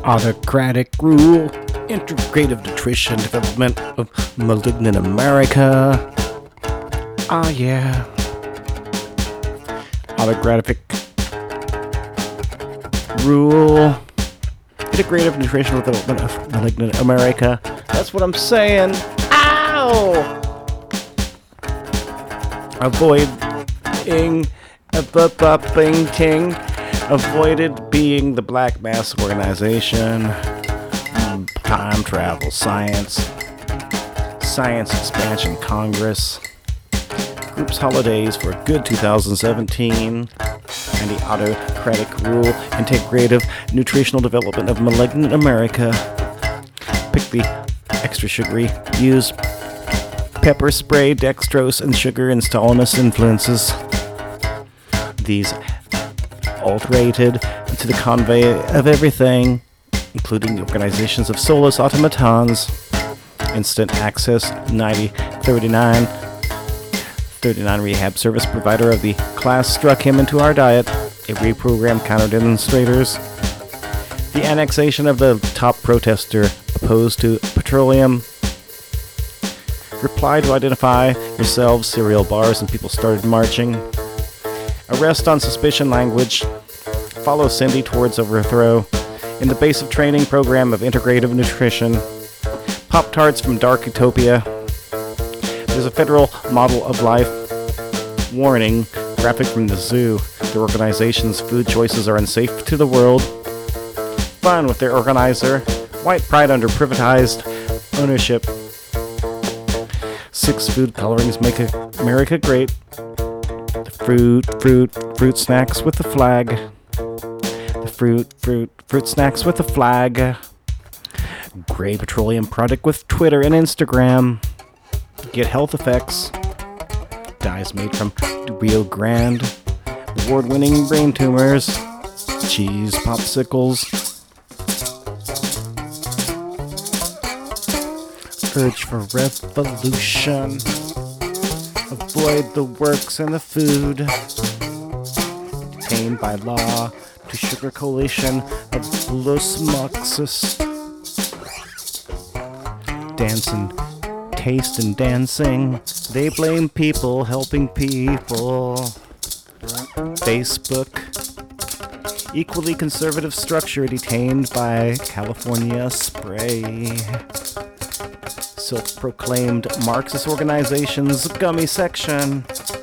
Autocratic rule, integrative nutrition, development of malignant America. Ah, yeah. Autocratic rule, integrative nutritional development of malignant America. That's what I'm saying. Ow! Avoided being the Black Mass Organization. Time travel, science expansion Congress. Groups holidays for a good 2017. And the autocratic rule, integrative nutritional development of malignant America. Pick the extra sugary, use pepper spray, dextrose, and sugar in Stalinist influences. These alterated into the convey of everything, including the organizations of soulless automatons. Instant access 39 rehab service provider of the class struck him into our diet. A reprogrammed counter-demonstrators. The annexation of the top protester opposed to petroleum. Reply to identify yourselves, cereal bars, and people started marching. Arrest on suspicion language. Follow Cindy towards overthrow. In the basic training program of integrative nutrition. Pop-Tarts from Dark Utopia. There's a federal model of life. Warning, graphic from the zoo. The organization's food choices are unsafe to the world. Fun with their organizer. White pride under privatized ownership. 6 food colorings make America great. The fruit snacks with the flag. The fruit snacks with the flag. Gray petroleum product with Twitter and Instagram. Get health effects. Dyes made from Rio Grande. Award-winning brain tumors. Cheese popsicles. Urge for revolution. Avoid the works and the food. Detained by law to sugar coalition of Los Moxus. Dancing, taste and dancing. They blame people helping people. Facebook. Equally conservative structure detained by California spray. Self-proclaimed Marxist organization's gummy section.